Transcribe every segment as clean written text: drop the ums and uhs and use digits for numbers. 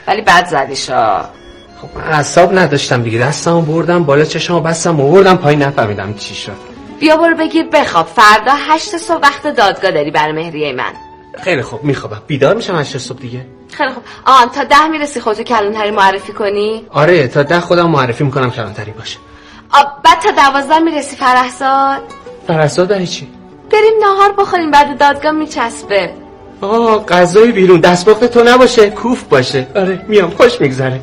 ولی بد زدیشا. خب من اعصاب نداشتم دیگه، دستمو بردم بالا چشمو بستم آوردم پایین، نفهمیدم چی شد. بیا برو بگیر بخواب، فردا 8 صبح وقت دادگاه داری برای مهریه من. خیلی خوب میخوابم، بیدار میشم 8 صبح دیگه. خیلی خوب. تا 10 میرسی خودتو کلانتری معرفی کنی؟ آره تا 10 خودم معرفی میکنم کلانتری باشه. بعد تا 12 میرسی فرحزاد. فرحزاد برای چی؟ بریم ناهار بخوریم، بعد دادگاه میچسبه. غذای بیرون، دستپخت تو نباشه، کوف باشه. آره میام، خوش میگذره.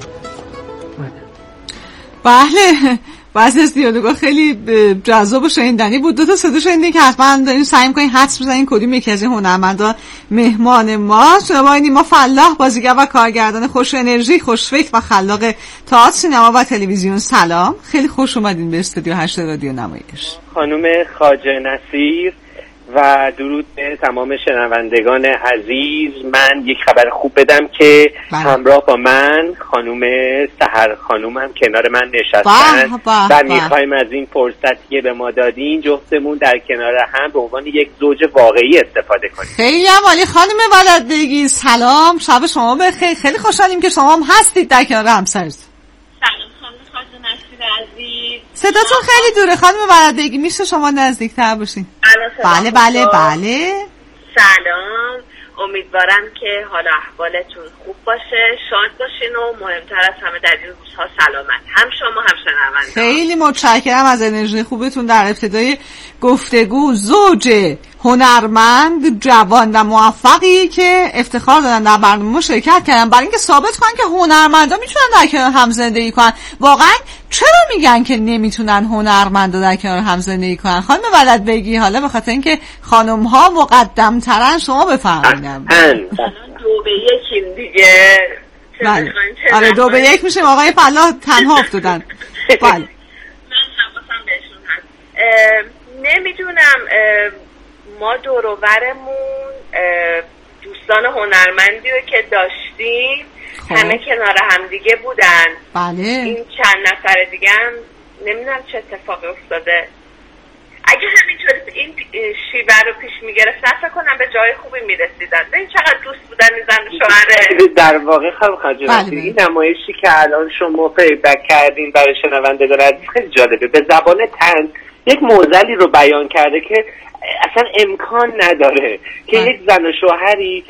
بله بعضی از دیالوگا خیلی جذاب و شنیدنی بود. 2 تا صدا شنیدین که حتما دارین سعی می‌کنین حدس بزنین کدوم یکی از این هنرمندا مهمان ما. شما نیما فلاح، بازیگر و کارگردان خوش انرژی، خوشفکر و خلاق تئاتر، سینما و تلویزیون. سلام، خیلی خوش اومدین به استودیو 8 رادیو نمایش. خانم خواجه نصیر و درود به تمام شنوندگان عزیز. من یک خبر خوب بدم که همراه با من خانم سحر خانومم کنار من نشستن و میخوایم از این فرصتی که به ما دادین جفتمون در کنار هم به عنوان یک زوج واقعی استفاده کنیم. خیلی عالی خانم ولدبگی، سلام، شب شما بخیر. خیلی خوشحالیم که شما هم هستید در کنار همسرتون. سلام خانم خواجه نصیر عزیز. صداتون خیلی دوره خانم ولدبگی، میشه شما نزدیک‌تر باشین؟ بله بله بله. سلام، امیدوارم که حال احوالتون خوب باشه، شاد باشین و مهمتر از همه در این روزها سلامت، هم شما هم شنوندگان. خیلی متشکرم از انرژی خوبتون در ابتدای گفتگو. زوج هنرمند جوان و موفقی که افتخار دارن در برنامه شرکت کردن برای اینکه ثابت کنن که هنرمندا میتونن در کنار هم زندگی کنن. واقعا چرا میگن که نمیتونن هنرمندا در کنار هم زندگی کنن؟ خانم ولدبگی، حالا به خاطر اینکه خانم ها مقدم ترن شما بفرمایید. 2 به 1 دیگه. بله. آره 2 به 1 میشه. آقای فلاح تنها افتادن. بله. من حواسم بهشون هست. نمیدونم، ما دور و برمون دوستان هنرمندی رو که داشتیم همه کنار هم دیگه بودن. بله. این چند نفر دیگه هم نمیدونم چه اتفاقی افتاده. اگه همینطور این شیوه رو پیش میگرفتن فکر کنم به جای خوبی میرسیدن. این چقدر دوست بودن این زن و شوهره. در واقع خانم خواجه نصیر این نمایشی که الان شما فیدبک کردین برای شنوندگان عزیز خیلی جالبه. به زبان طنز یک معضلی رو بیان کرده که اصلا امکان نداره که یک زن و شوهری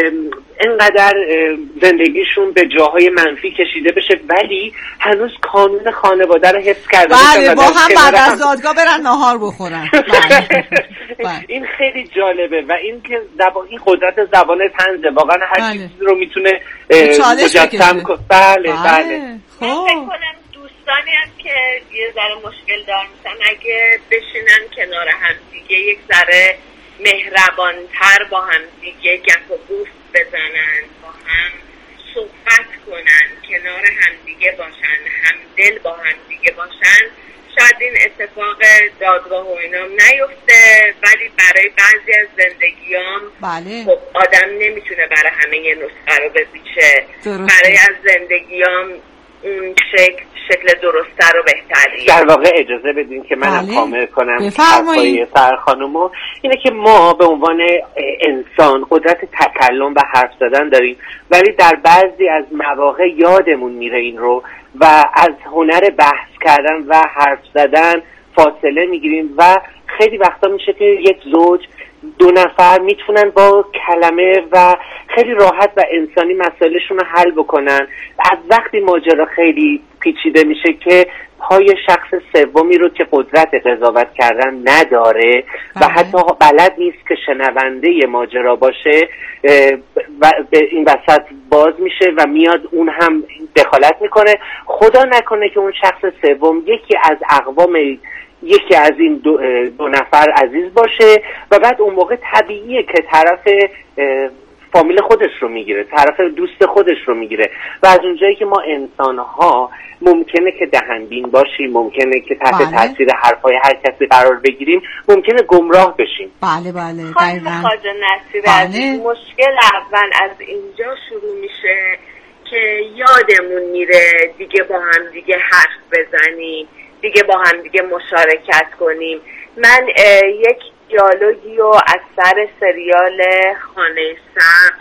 اینقدر زندگیشون به جاهای منفی کشیده بشه ولی هنوز قانون خانواده رو حفظ کرده باشن. بله، با هم بعد از دادگاه برن ناهار بخورن. این خیلی جالبه و این که این قدرت زبان طنزه، واقعا هر چیزی رو میتونه مجسم کنه. بله. من فکر کنم دوستانی هست که یه ذره مشکل دار میشن اگه بشینن کنار هم دیگه یک ذره مهربانتر با هم دیگه گپ و گفت بزنن، با هم صحبت کنن، کنار هم دیگه باشن، همدل با هم دیگه باشن، شاید این اتفاق دادگاه و اینام نیفته. ولی برای بعضی از زندگیام خب آدم نمیتونه برای همه یه نسخه رو بپیچه. برای از زندگیام اون شکل درسته رو بهتری. در واقع اجازه بدین که منم کامل کنم حرفای سر خانومو. اینه که ما به عنوان انسان قدرت تکلم و حرف زدن داریم ولی در بعضی از مواقع یادمون میره این رو و از هنر بحث کردن و حرف زدن فاصله میگیریم و خیلی وقتا میشه که یک زوج 2 نفر میتونن با کلمه و خیلی راحت و انسانی مسائلشون رو حل بکنن. از وقتی ماجرا خیلی پیچیده میشه که پای شخص سومی رو که قدرت قضاوت کردن نداره و حتی بلد نیست که شنونده ماجرا باشه و به این وسط باز میشه و میاد اون هم دخالت میکنه. خدا نکنه که اون شخص سوم یکی از این دو نفر عزیز باشه و بعد اون موقع طبیعیه که طرف فامیل خودش رو میگیره، طرف دوست خودش رو میگیره و از اونجایی که ما انسان‌ها ممکنه که دهنبین باشیم، ممکنه که تحت تاثیر حرفای هر کسی قرار بگیریم، ممکنه گمراه بشیم. بله خانم خواجه نصیر عزیز، مشکل اول از اینجا شروع میشه که یادمون میره دیگه با هم دیگه حرف بزنیم، دیگه با هم دیگه مشارکت کنیم. من یک دیالوگی رو از سر سریال خانه سقف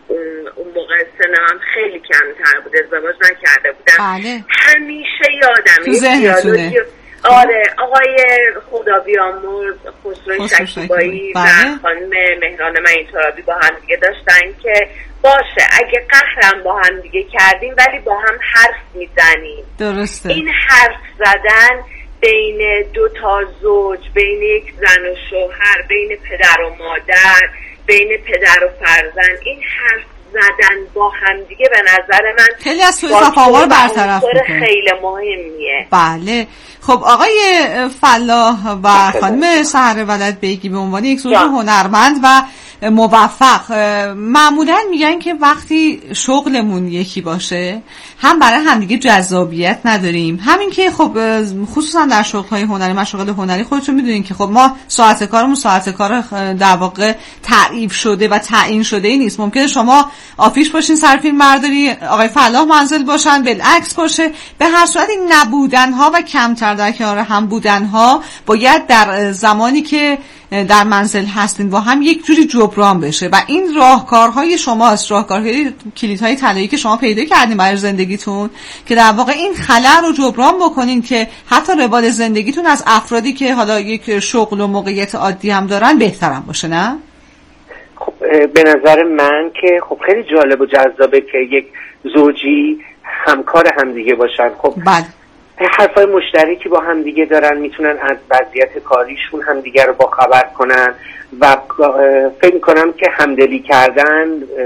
اون موقع سنم خیلی کمتر بود، ازدواج نکرده بودم. بله. همیشه یادم تو ذهنتونه. آره، آقای خدا بیامرز خسرو شکیبایی و خانم مهران مهین‌ترابی با هم دیگه داشتن که باشه اگه قهرم با هم دیگه کردیم ولی با هم حرف میزنیم. درسته. این حرف زدن بین دو تا زوج، بین یک زن و شوهر، بین پدر و مادر، بین پدر و فرزند، این حرف زدن با هم دیگه به نظر من خیلی از سوء تفاهم رو برطرف میکنه. خیلی مهمیه. بله. خب آقای فلاح و خانم سحر ولد بیگی به عنوان یک زوج هنرمند و موفق معمولا میگن که وقتی شغلمون یکی باشه هم برای همدیگه جذابیت نداریم، همین که خب خصوصا در شغل‌های هنری، مشاغل هنری خودتون میدونین که خب ما ساعت کارمون ساعت کار در واقع تعریف شده و تعیین شده ای نیست. ممکنه شما آفیش باشین سر فیلم برداری، آقای فلاح منزل باشن، بالعکس باشه. به هر صورت این نبودن‌ها و کمتر در کنار هم بودن‌ها باید در زمانی که در منزل هستین با هم یک جوری جبران بشه و این راهکارهای شماست، راهکارهای کلیدهای طلایی که شما پیدا کردین برای زندگیتون که در واقع این خلأ رو جبران بکنین که حتی روال زندگیتون از افرادی که حالا یک شغل و موقعیت عادی هم دارن بهترم باشه. نه؟ خب به نظر من که خب خیلی جالب و جذابه که یک زوجی همکار همدیگه باشن. خب بله. حرفای مشترکی با هم دیگه دارن، میتونن از وضعیت کاریشون هم دیگه رو با خبر کنن و فکر میکنم که همدلی کردن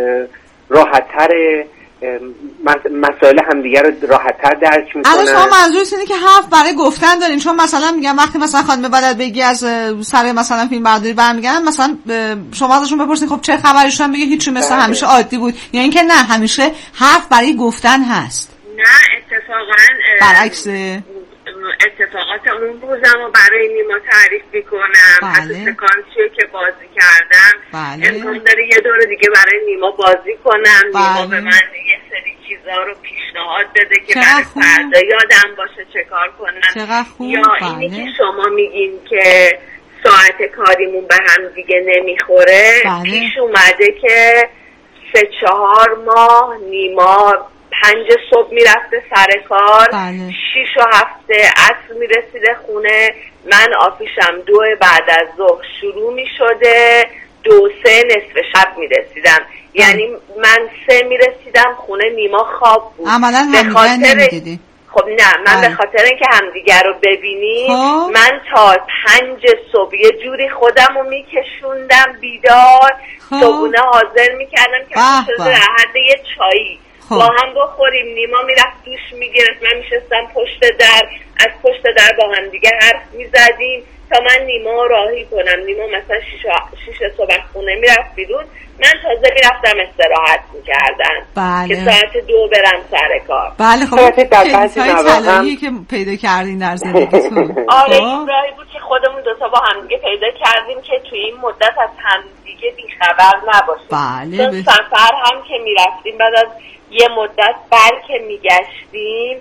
راحت‌تره، مسائل همدیگه رو راحت‌تر درک میکنن. الان شما منظورت اینه که حرف برای گفتن دارین، چون مثلا میگم وقتی مثلا خانم بلد بگی از سر مثلا فیلم برداری برمیگردن، مثلا شما ازشون بپرسین خب چه خبرشون، بگه هیچی مثل همیشه عادی بود، یعنی اینکه نه همیشه حرف برای گفتن هست. نه اتفاقا برعکس اتفاقات اون روزم رو برای نیما تعریف میکنم. حتی سکانسیو که بازی کردم امکان داره یه دور دیگه برای نیما بازی کنم. نیما به من یه سری چیزا رو پیشنهاد بده که برای فردا یادم باشه چه کار کنم. یا اینی که شما میگین که ساعت کاریمون به هم دیگه نمیخوره. پیش اومده که 3-4 ماه نیما 5 صبح میرفته سر کار، 6 هفته عصر میرسیده خونه، من آفیشم 2 بعد از ظهر شروع میشده، 2-3 نصف شب میرسیدم. یعنی من 3 میرسیدم خونه، نیما خواب بود. عملا همدیگر نمیدیدی؟ خب نه، من به خاطر اینکه همدیگر رو ببینیم من تا 5 صبح یه جوری خودم رو میکشوندم بیدار، صبحونه حاضر میکردم که شده حد یه چایی با هم بخوریم. نیما میرفت دوش میگرفت، من میشستم پشت در، از پشت در با هم دیگه حرف میزدیم تا من نیما راهی کنم. نیما مثلا 6 صبح خونه میرفت بیرون، من تازه میرفتم استراحت میکردم که ساعت 2 برم سر کار. بله خب کلیدهای طلایی که پیدا کردین در زندگیتون. آره این راهی بود که خودمون دوتا با هم دیگه پیدا کردیم که توی این مدت از هم دیگه بیخبر نباشیم. بله سفر هم که میرفتیم بعد از یه مدت که میگشتیم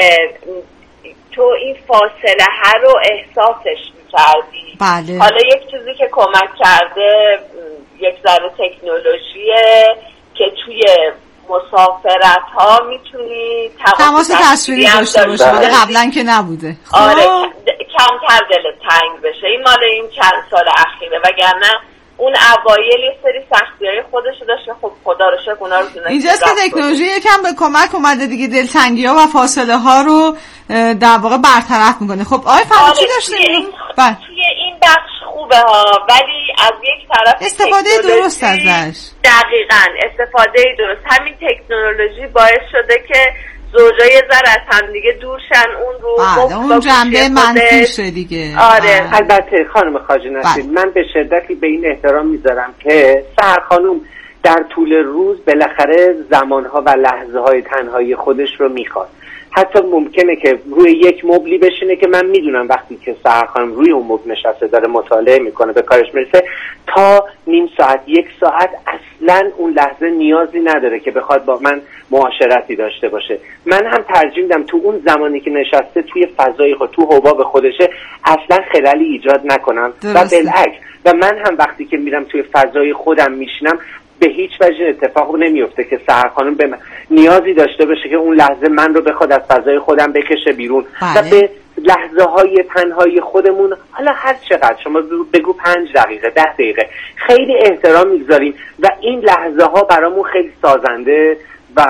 تو این فاصله ها رو احساسش میکردی. بله. حالا یک چیزی که کمک کرده یک ذره تکنولوژیه که توی مسافرت ها میتونی تماس تصویری داشته باشه، ولی قبلا که نبوده. آره کمتر دلت تنگ بشه. این مال این چند سال اخیره، وگرنه اون اوایل یه سری سختی‌های خودشو داشته. خب خدا رو شکر اونا رو تونست. اینجاست که تکنولوژی یکم به کمک اومده دیگه، دلتنگی‌ها و فاصله ها رو در واقع برطرف میکنه. خب آقای فلاح چی داشتین؟ توی این بخش خوبه ها، ولی از یک طرف استفاده درست ازش. دقیقاً استفاده درست. همین تکنولوژی باعث شده که زوجای زر از هم دیگه دورشن، اون رو اون جنبه منفیشه دیگه. آره البته خانم خواجه نسیم من به شدتی به این احترام میذارم که سحر خانم در طول روز بالاخره زمانها و لحظه های تنهایی خودش رو میخواد. حتی ممکنه که روی یک مبلی بشینه که من میدونم وقتی که سحر خانم روی اون مبل نشسته داره مطالعه میکنه به کارش میرسه، تا نیم ساعت 1 ساعت اصلا اون لحظه نیازی نداره که بخواد با من معاشرتی داشته باشه. من هم ترجیح میدم تو اون زمانی که نشسته توی فضای خود، تو حباب خودشه، اصلا خلالی ایجاد نکنم و بالعکس. و من هم وقتی که میرم توی فضای خودم میشینم به هیچ وجه اتفاق نمیفته که سحر خانم به من نیازی داشته باشه که اون لحظه من رو بخواد از فضای خودم بکشه بیرون و به لحظه های تنهایی خودمون، حالا هر چقدر شما بگو 5 دقیقه 10 دقیقه، خیلی احترام میگذاریم و این لحظه ها برامون خیلی سازنده و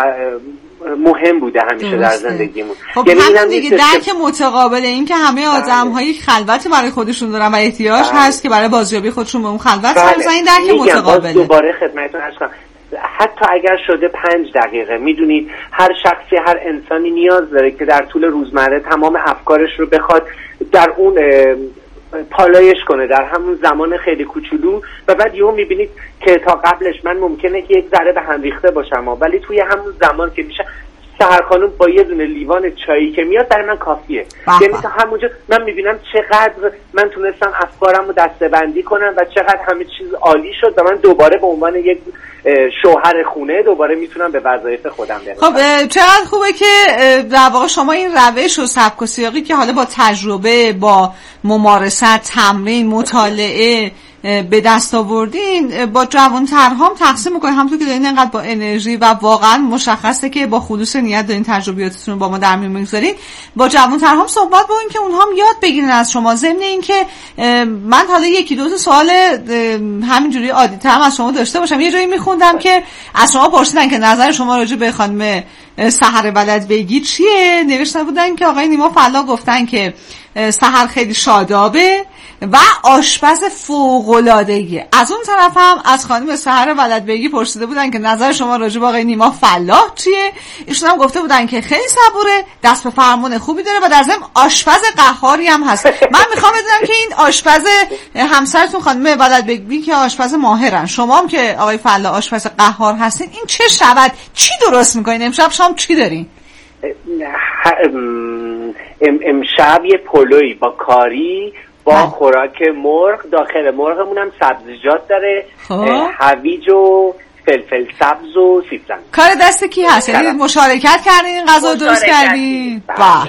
مهم بوده همیشه در زندگیمون. خب همین دیگه درک متقابل، این که همه آدم‌های خلوتی برای خودشون دارن و احتیاج هست که برای بازیابی خودشون به اون خلوت برسن، این درک متقابله. دوباره خدمتتون عرض کنم حتی اگر شده 5 دقیقه، میدونید هر شخصی، هر انسانی نیاز داره که در طول روزمره تمام افکارش رو بخواد در اون پالایش کنه در همون زمان خیلی کوچولو و بعد یهو میبینید که تا قبلش من ممکنه که یک ذره به هم ریخته باشم ولی توی همون زمان که میشه سحر خانم با یه دونه لیوان چایی که میاد برای من کافیه. یعنی تا همونجا من میبینم چقدر من تونستم افکارم رو دسته‌بندی کنم و چقدر همه چیز عالی شد و من دوباره به عنوان یک شوهر خونه دوباره میتونم به وظایف خودم برسم. خب چقدر خوبه که در واقع شما این روش و سبک و سیاقی که حالا با تجربه، با ممارست، تمرین، مطالعه به دست آوردین با جوان‌ترها هم تقسیم می‌کنین، همونطور که دارین اینقدر با انرژی و واقعا مشخصه که با خلوص نیت دارین تجربیاتتون رو با ما در میون می‌گذارین، با جوان‌ترها هم صحبت بکنین که اونها هم یاد بگیرن از شما. ضمن این که من حالا یکی دو تا سوال همینجوری عادی‌تر هم از شما داشته باشم. یه جایی می‌خوندم که از شما پرسیدن که نظر شما راجع به خانم سحر بلد بگی چیه؟ نوشته بودن که آقای نیما فلاح گفتن که سحر خیلی شادابه و آشپز فوق‌العاده‌ایه. از اون طرف هم از خانم سحر بلد بگی پرسیده بودن که نظر شما راجع به آقای نیما فلاح چیه؟ ایشون هم گفته بودن که خیلی صبوره، دست به فرمان خوبی داره و در ضمن آشپز قهاری هم هست. من میخوام بدونم که این آشپز همسرتون خانم بلد بگی که آشپز ماهرن، شما هم که آقای فلاح آشپز قهار هستین، این چه شود؟ چی درست میکنین؟ امشب شام چی دارین؟ امشب یه پلوی با کاری با خوراک مرغ، داخل مرغمون هم سبزیجات داره، هویج و فلفل سبز و سیب زمینی. کار دست کی هست؟ یعنی مشارکت کردین غذا درست کردین؟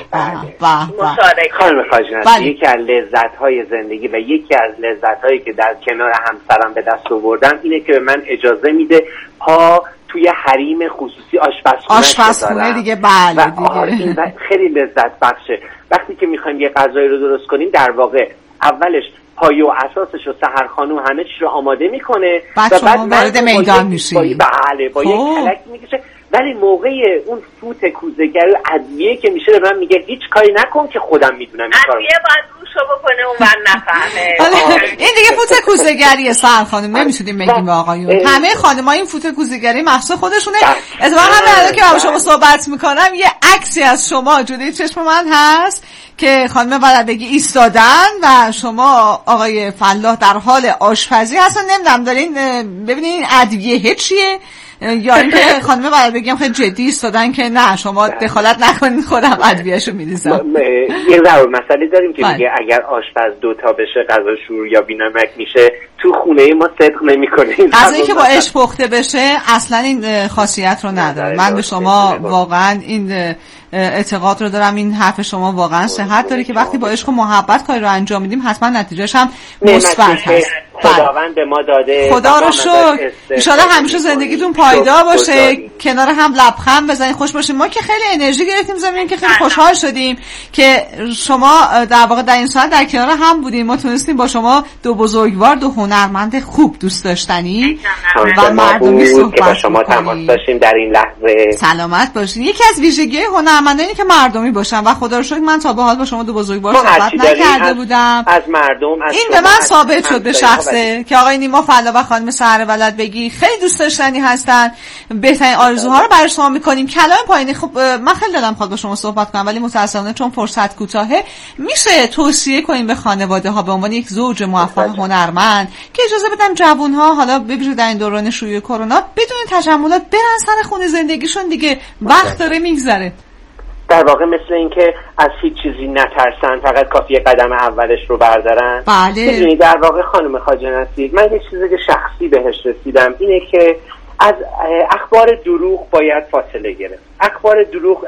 خانم خاجناسی، یکی از لذت‌های زندگی و یکی از لذت‌هایی که در کنار همسرم به دست آوردم اینه که به من اجازه میده پا توی حریم خصوصی آشپزخونه دیگه. بله دیگه. این خیلی لذت بخشه. وقتی که میخوایم یه غذایی رو درست کنیم در واقع اولش پایه و اساسش رو سحر خانم همه چیز رو آماده میکنه و بعد وارد میدان میشی. بله با یک کلک میکشه، ولی موقع اون فوت کوزه‌گر و ادویه که میشه من میگه هیچ کاری نکن که خودم میدونم این کارو. ادویه باید روشو بکنه اون بر نفهمه. این دیگه فوت کوزه‌گریه سحر خانم، نمیتونیم بگیم به آقایون. همه خانم‌ها این فوت کوزه‌گری مخصوص خودشونه. اتفاقا همین که با شما صحبت میکنم یه عکسی از شما جلوی چشم من هست که خانم بلدبگی ایستادن و شما آقای فلاح در حال آشپزی هستن. نمیدونم دارین ببینین این ادویه چیه یا اینکه خانم بلدبگی هم خیلی جدی ایستادن که نه شما دخالت نکنین خودم ادویه‌شو می‌ریزم. یه ضرور مسئله داریم که میگه اگر آشپز دوتا بشه غذا شور یا بی‌نمک میشه، تو خونه ما صدق نمی‌کنه. غذایی که با عشق پخته بشه اصلا این خاصیت رو نداره. من به شما واقعا این اعتقاد رو دارم، این حرف شما واقعا صحت داره که وقتی با عشق و محبت کاری رو انجام میدیم حتما نتیجهش هم مثبت هست. خداوند به ما داده، خدا رو شکر. ان شاءالله همیشه زندگیتون پایدار باشه، کنار هم لبخند بزنین، خوش باشین. ما که خیلی انرژی گرفتیم زمین که خیلی خوشحال شدیم که شما در واقع در این ساعت در کنار هم بودیم. ما تونستیم با شما دو بزرگوار، دو هنرمند خوب، دوست داشتنی و مردمی صحبت با شما تماس داشتیم در این لحظه. سلامت باشین. یکی از ویژگی‌های هنرمندانی که مردمی باشن و خدا رو شکر من تا به حال با شما دو بزرگوار صحبت نکرده بودم. از مردم این به من ثابت شد به شخصه که آقای نیما فلاح و خانم سحر بلد بگی خیلی دوست داشتنی هستن. بهترین آرزوها رو برای شما میکنیم. کلام پایینی خب من خیلی دلم خواست با شما صحبت کنم ولی متأسفانه چون فرصت کوتاهه، میشه توصیه کنیم به خانواده ها به عنوان یک زوج موفق هنرمند که اجازه بدن جوان ها حالا ببینید در این دوران شیوع کرونا بدون تجملات برن سر خونه زندگیشون دیگه، وقت داره میگذره. در واقع مثل این که از هیچ چیزی نترسن، فقط کافیه قدم اولش رو بردارن. بله. میدونی در واقع خانم خاجناسی، من یه چیزی که شخصی بهش رسیدم اینه که از اخبار دروغ باید فاصله گرفت. اخبار دروغ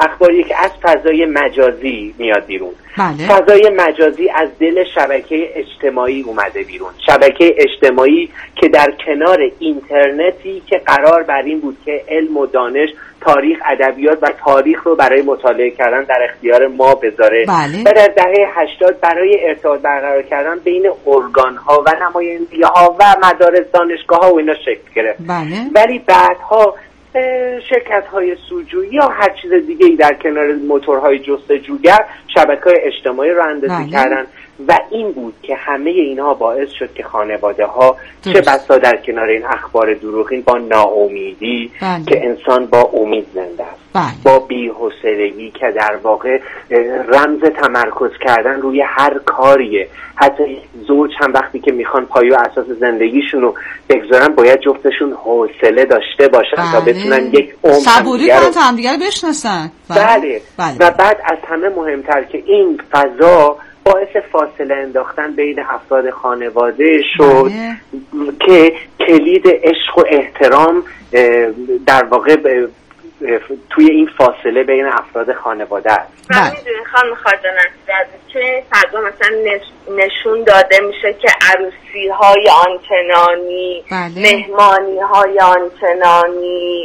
اخباریه که از فضای مجازی میاد بیرون. بله. فضای مجازی از دل شبکه اجتماعی اومده بیرون، شبکه اجتماعی که در کنار اینترنتی که قرار بر این بود که علم و دانش، تاریخ، ادبیات و تاریخ رو برای مطالعه کردن در اختیار ما بذاره. بله. و در دهه 80 برای ارتباط برقرار کردن بین ارگان‌ها و نمایندگی‌ها و مدارس، دانشگاه‌ها و اینا شکل گرفت. بله. ولی بعدها شرکت‌های سوجویی یا هر چیز دیگه‌ای در کنار موتورهای جستجوگر شبکه‌های اجتماعی رو اندازی کردن و این بود که همه اینها باعث شد که خانواده‌ها چه بسا در کنار این اخبار دروغین با ناامیدی که انسان با امید زنده است، با بی‌حوصلگی که در واقع رمز تمرکز کردن روی هر کاریه. حتی زوج هم وقتی که میخوان پایه و اساس زندگیشون رو بگذارن باید جفتشون حوصله داشته باشن تا بتونن یک عمر صبوری کنن تا همدیگر بشناسن. بله. و بعد از همه مهمتر که این فضا باعث فاصله انداختن بین افراد خانواده شد که کلید عشق و احترام در واقع توی این فاصله بین افراد خانواده است. من میدونی خانم خاجان که فضا مثلا نشون داده میشه که عروسی های آنچنانی، مهمانی های آنچنانی،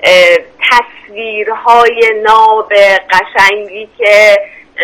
تصویرهای ناب قشنگی که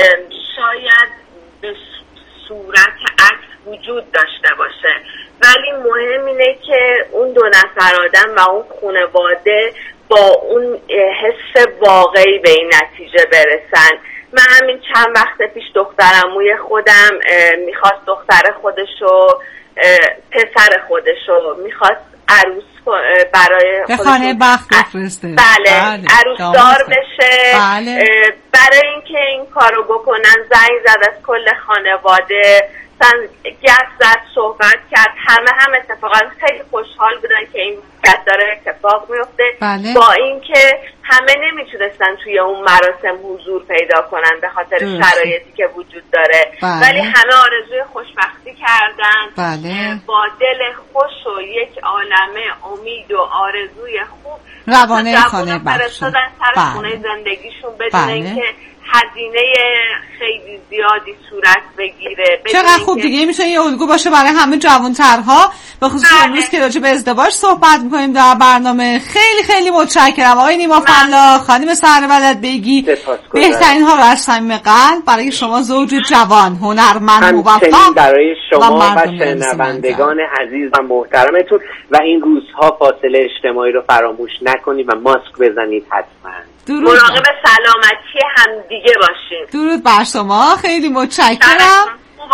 شاید به صورت عکس وجود داشته باشه، ولی مهم اینه که اون دو نفر آدم و اون خانواده با اون حس واقعی به این نتیجه برسن. من همین چند وقت پیش دخترعموی خودم میخواست دختر خودشو، پسر خودشو میخواست عروس برای به خانه بخت بفرسته. بله عروسدار بشه. برای اینکه این کارو بکنن زنگ زد از کل خانواده، گفت زد، صحبت کرد، همه اتفاقا خیلی خوشحال بودن که این قد داره اتفاق میفته. با اینکه همه نمیتونستن توی اون مراسم حضور پیدا کنن به خاطر شرایطی که وجود داره. ولی همه آرزوی خوشبختی کردن. با دل خوش و یک عالمه امید و آرزوی خوب روانه خانه فرستادن سر خونه زندگیشون بدون اینکه هزینه خیلی زیادی صورت بگیره. چقدر خوب دیگه میشه یه الگو باشه برای همه جوان‌ترها، به خصوص امروز که راجع به ازدواج صحبت می‌کنیم در برنامه. خیلی خیلی متشکرم آقای نیما فلاح، خانم سهر بگی، بهترین ها رو از صمیم قلب برای شما زوج جوان، هنرمند، موفق، برای شما و شنوندگان عزیز و محترمتون. و این روزها فاصله اجتماعی رو فراموش نکنید و ماسک بزنید حتما. مراقب سلامتی هم دیگه باشین. درود بر شما، خیلی متشکرم.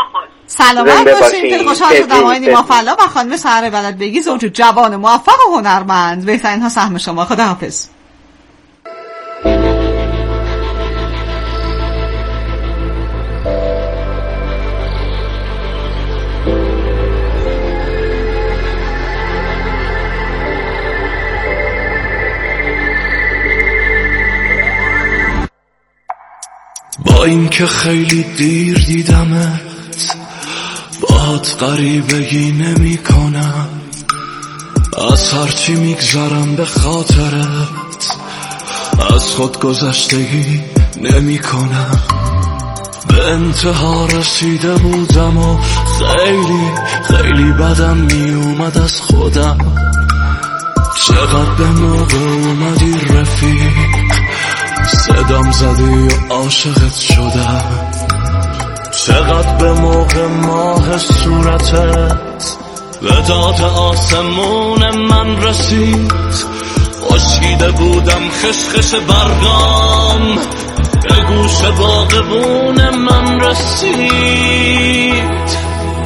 سلامت باشین. خیلی خوشحال شدم آقای نیما فلاح و خانم سهر بگی، زوج جوان موفق و هنرمند. بهترین ها سهم شما. خداحافظ. با اینکه خیلی دیر دیدمت، باهات غریبگی نمی کنم، از هرچی میگذرم به خاطرت، از خود گذشتگی نمی کنم. به انتها رسیده بودم و خیلی خیلی بدم می اومد از خودم. چقدر به موقع اومدی رفیق، صدام زدی و عاشقت شدم. چقدر به موقع ماه صورتت به داد آسمون من رسید. خشکیده بودم خشخش برگام، به گوش باغبون من رسید.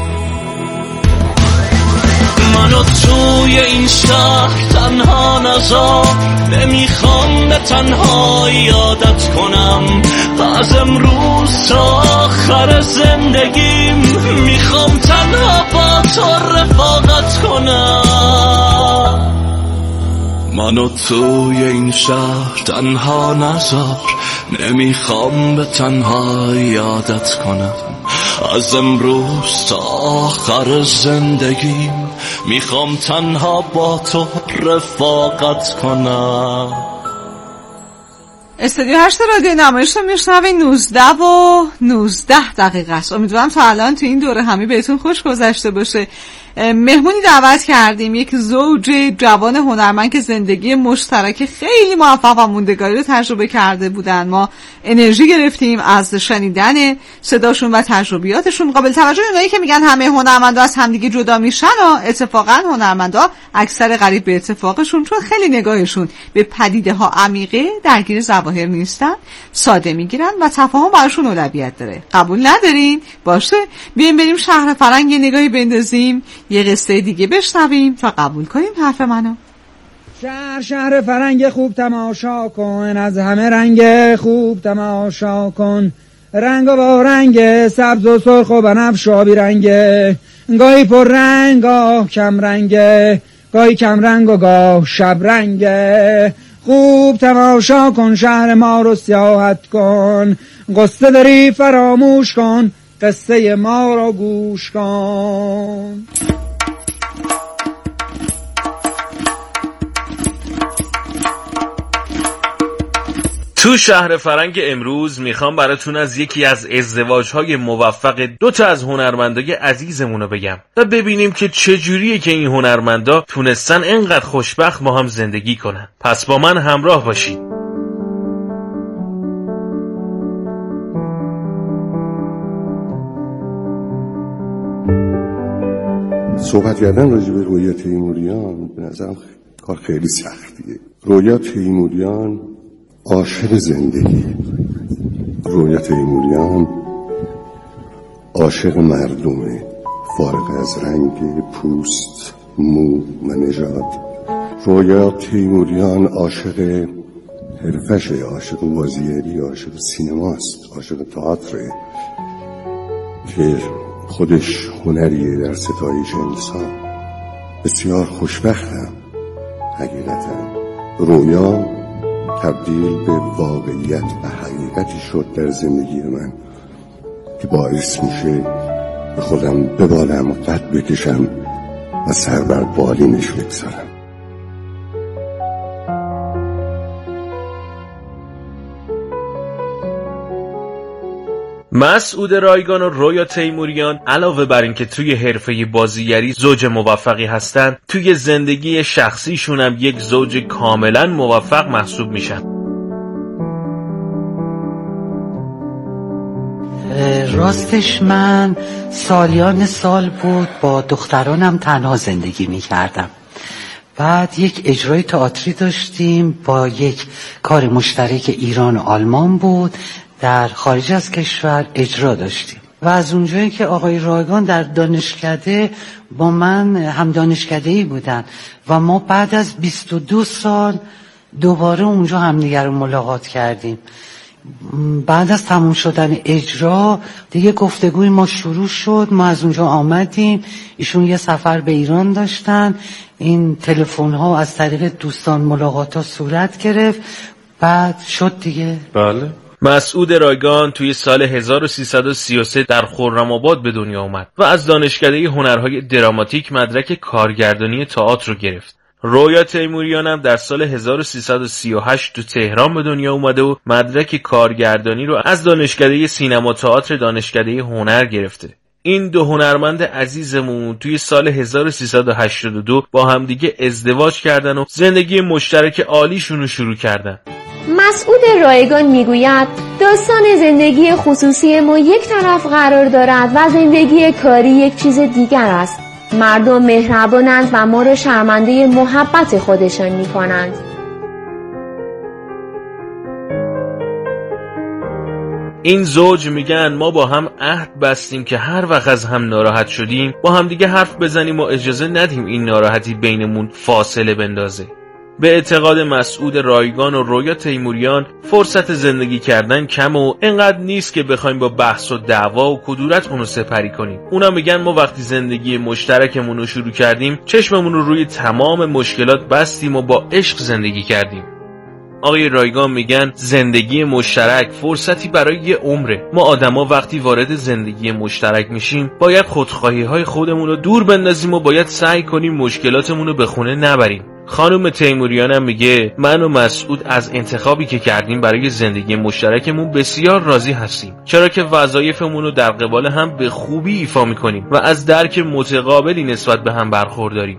منو توی این شهر تنها نذار، نمیخوام به تنهایی عادت کنم. و از امروز تا آخر زندگیم میخوام تنها با تو رفاقت کنم. منو توی این شهر تنها نذار، نمیخوام به تنهایی عادت کنم. از امروز تا آخر زندگیم میخوام تنها با تو رفاقت کنم. استودیو 8 رادیو نمایش رو میشنوین. 19:19 است. امیدوارم تا الان تو این دوره همی بهتون خوش گذشته باشه. مهمونی دعوت کردیم، یک زوج جوان هنرمند که زندگی مشترک خیلی موفق و موندگاری رو تجربه کرده بودن. ما انرژی گرفتیم از شنیدن صداشون و تجربیاتشون. قابل توجه اونایی که میگن همه هنرمندا از همدیگه جدا میشن و اتفاقا هنرمندا اکثر قریب به اتفاقشون، چون خیلی نگاهشون به پدیده ها عمیقه، درگیر ظواهر نیستن، ساده میگیرن و تفاهم براشون اولویت داره. قبول ندارین؟ باشه، بیایم بریم شهر فرنگ یه نگاهی بندازیم، یه قصه دیگه بشنویم تا قبول کنیم حرف منو. شهر فرنگ خوب تماشا کن، از همه رنگ خوب تماشا کن، رنگ و رنگ سبز و سرخ و بنفش و آبی رنگ، گاهی پر رنگ گاه کم رنگ، گاهی کم رنگ و گاه شب رنگ. خوب تماشا کن شهر ما رو سیاحت کن، قصه داری فراموش کن، قصه ما رو گوش کن. تو شهر فرنگ امروز میخوام براتون از یکی از ازدواج‌های موفق دوتا از هنرمندای عزیزمونو بگم و ببینیم که چجوریه که این هنرمندا تونستن انقدر خوشبخت با هم زندگی کنن. پس با من همراه باشید. صحبت کردن راجع به رویا تیموریان به نظرم کار خیلی سختیه. رویا تیموریان عاشق زندگی، رویا تیموریان عاشق مردمه، فارغ از رنگ پوست، مو و نژاد. رویا تیموریان عاشق حرفشه، عاشق بازیگری، عاشق سینماست، عاشق تئاتره که خودش هنریه در ستایش انسان. بسیار خوشبختم حقیقتا. رویا تبدیل به واقعیت و حقیقتی شد در زندگی من که باعث میشه به خودم ببالم، قد بکشم و سر بر بالینش بگذارم. مسعود رایگان و رویا تیموریان علاوه بر این که توی حرفه بازیگری زوج موفقی هستن، توی زندگی شخصیشون هم یک زوج کاملا موفق محسوب میشن. راستش من سالیان سال بود با دخترانم تنها زندگی میکردم. بعد یک اجرای تئاتری داشتیم با یک کار مشترک ایران و آلمان بود، در خارج از کشور اجرا داشتیم و از اونجایی که آقای رایگان در دانشکده با من هم دانشکده‌ای بودن و ما بعد از 22 سال دوباره اونجا همدیگر رو ملاقات کردیم. بعد از تموم شدن اجرا دیگه گفتگوی ما شروع شد، ما از اونجا آمدیم، ایشون یه سفر به ایران داشتن، این تلفن ها از طریق دوستان ملاقات ها صورت گرفت، بعد شد دیگه. بله. مسعود رایگان توی سال 1333 در خرم‌آباد به دنیا اومد و از دانشکده هنرهای دراماتیک مدرک کارگردانی تئاتر رو گرفت. رویا تیموریان هم در سال 1338 تو تهران به دنیا اومده و مدرک کارگردانی رو از دانشکده سینما تئاتر دانشکده هنر گرفته. این دو هنرمند عزیزمون توی سال 1382 با همدیگه ازدواج کردن و زندگی مشترک عالیشون رو شروع کردن. مسعود رایگان میگوید داستان زندگی خصوصی ما یک طرف قرار دارد و زندگی کاری یک چیز دیگر است. مردم مهربانند و ما را شرمنده محبت خودشان می‌کنند. این زوج میگن ما با هم عهد بستیم که هر وقت از هم ناراحت شدیم با هم دیگه حرف بزنیم و اجازه ندیم این ناراحتی بینمون فاصله بندازه. به اعتقاد مسعود رایگان و رویا تیموریان فرصت زندگی کردن کم و انقدر نیست که بخوایم با بحث و دعوا و کدورت اونو سپری کنیم. اونا میگن ما وقتی زندگی مشترکمون رو شروع کردیم چشممون رو روی تمام مشکلات بستیم و با عشق زندگی کردیم. آقای رایگان میگن زندگی مشترک فرصتی برای یه عمره. ما آدما وقتی وارد زندگی مشترک میشیم باید خودخواهی های خودمون رو دور بندازیم و باید سعی کنیم مشکلاتمون رو به خونه نبریم. خانم تیموریان هم میگه من و مسعود از انتخابی که کردیم برای زندگی مشترکمون بسیار راضی هستیم، چرا که وظایفمون رو در قبال هم به خوبی ایفا میکنیم و از درک متقابلی نسبت به هم برخورداریم.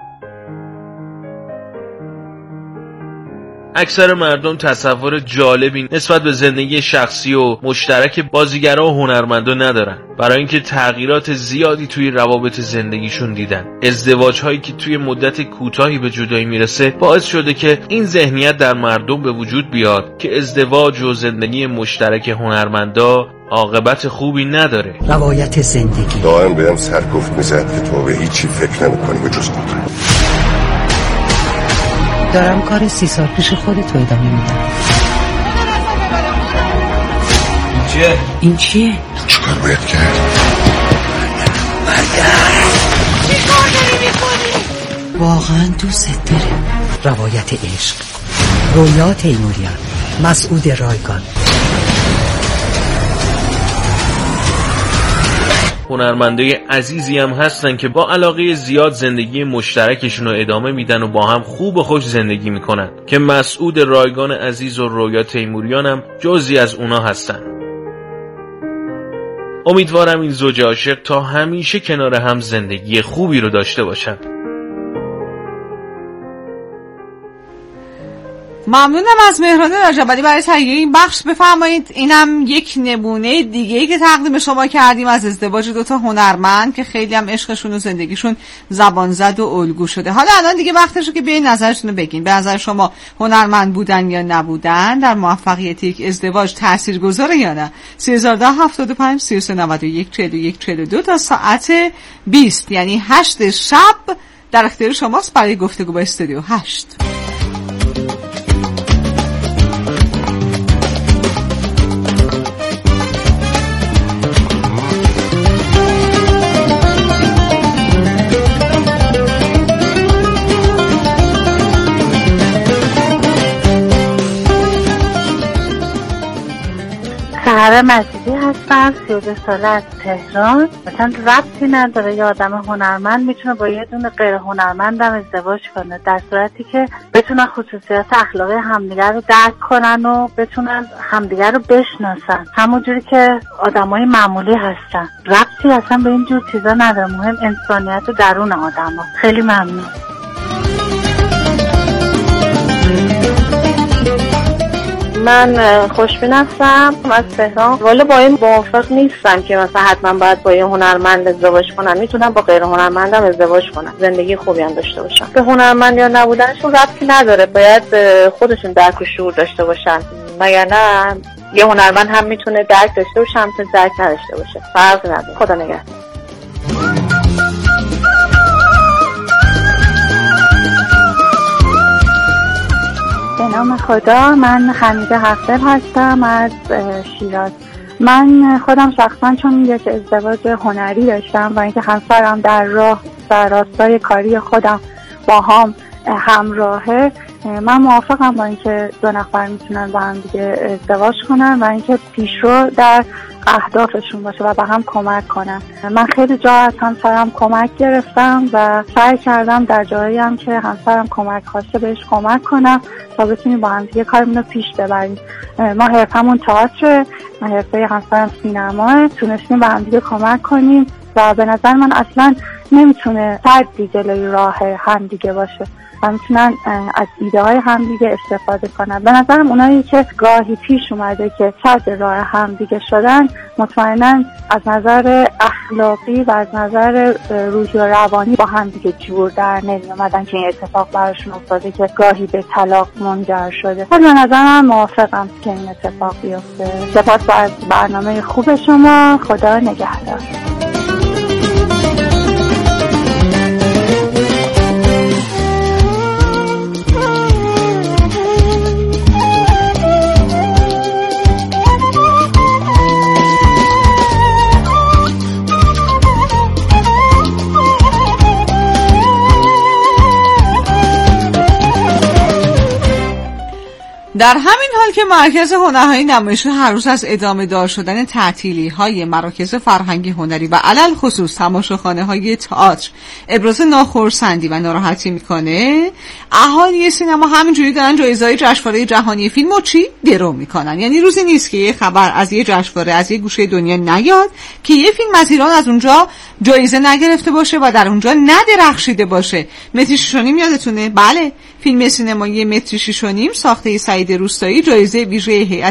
اکثر مردم تصور جالبی نسبت به زندگی شخصی و مشترک بازیگرا و هنرمندا ندارن، برای اینکه تغییرات زیادی توی روابط زندگیشون دیدن. ازدواج هایی که توی مدت کوتاهی به جدایی میرسه باعث شده که این ذهنیت در مردم به وجود بیاد که ازدواج و زندگی مشترک هنرمندا عاقبت خوبی نداره. روایت زندگی دائم بهم سرکوفت میزد که تو به هیچی فکر نمی‌کنی به جز قدرت. دارم کار 30 سال پیش خودتو ادامه میدم. این چیه؟ چیکار باید کرد؟ چی کار داری میکنی؟ واقعا دوست داره. روایت عشق، رویا تیموریان، مسعود رایگان. هنرمندای عزیزی هم هستن که با علاقه زیاد زندگی مشترکشون رو ادامه میدن و با هم خوب و خوش زندگی میکنن که مسعود رایگان عزیز و رویا تیموریان هم جزئی از اونا هستن. امیدوارم این زوج عاشق تا همیشه کنار هم زندگی خوبی رو داشته باشن. ممنونم از مهران راجبالی برای تهیه این بخش. بفرمایید اینم یک نمونه دیگه‌ای که تقدیم شما کردیم از ازدواج دوتا هنرمند که خیلی هم عشقشون و زندگیشون زبان زد و الگو شده. حالا الان دیگه وقتشه که بیاین نظرتون رو بگین. به نظر شما هنرمند بودن یا نبودن در موفقیت یک ازدواج تاثیرگذاره یا نه؟ 3075 3391 41 42 تا ساعت 20 یعنی 8 شب در اختیار شماست برای گفتگو با استودیو 8. سحر مجیدی هستم، 32 ساله از تهران. مثلا ربطی نداره یه آدم هنرمند میتونه با یه دونه غیر هنرمندم ازدواج کنه، در صورتی که بتونن خصوصیات اخلاقی همدیگر رو درک کنن و بتونن همدیگر رو بشناسن، همونجوری که آدمای معمولی هستن. ربطی اصلا به این جور چیزا نداره، مهم انسانیت و درون آدم ها. خیلی ممنون. من خوشبین هستم از تهران. والا با این موافق نیستم که مثلا حتما باید با یه هنرمند ازدواج کنم. میتونم با غیر هنرمندم ازدواج کنم، زندگی خوبی هم داشته باشم. به هنرمند یا نبودنشون ربطی نداره، باید خودشون درک و شعور داشته باشن. مگر نه یه هنرمند هم میتونه درک داشته باشه، هم میتونه درک نداشته باشه. فرق نداره. خدا نگهدار. به نام خدا. من حمیده حفظر هستم از شیراز. من خودم شخصا چون یک ازدواج هنری داشتم و اینکه همسرم در راه و راستای کاری خودم با هم همراهه، من موافقم با اینکه دو نفر میتونن با هم دیگه ازدواج کنن و اینکه پیشرو در اهدافشون باشه و به هم کمک کنن. من خیلی جا از همسرم کمک گرفتم و سعی کردم در جایی هم که همسرم کمک خواسته بهش کمک کنم تا بتونیم با هم دیگه کارمون رو پیش ببریم. ما حرفمون تئاتر، حرفه همسرم سینما، تونستیم با هم دیگه کمک کنیم و به نظر من اصلا نمیتونه سدی جلوی راه هم دیگه باشه و میتونن از ایده های همدیگه استفاده کنن. به نظرم اونایی که گاهی پیش اومده که صد راه همدیگه شدن، مطمئنا از نظر اخلاقی و از نظر روحی و روانی با همدیگه جور در نمی اومدن که این اتفاق براشون افتاده که گاهی به طلاق منجر شده. به نظرم موافقم که این اتفاق بیفته. سپاس از برنامه خوب شما. خدا نگهدار. در همین حال که مرکز هنرهای نمایشی هر روز از ادامه دار شدن تعطیلی‌های مراکز فرهنگی هنری و علل خصوص تماشاخانه‌های تئاتر ابراز ناخرسندی و ناراحتی میکنه، اهالی سینما همینجوری دارن جایزه‌های جشنواره جهانی فیلم رو درو میکنن. یعنی روزی نیست که یه خبر از یه جشنواره از یه گوشه دنیا نیاد که یه فیلم از ایران از اونجا جایزه نگرفته باشه و در اونجا ندرخشیده باشه. متر 6.5 یادتونه؟ بله، فیلم سینمایی متر 6.5 ساخته سعید روستایی جایزه ویژه هیئت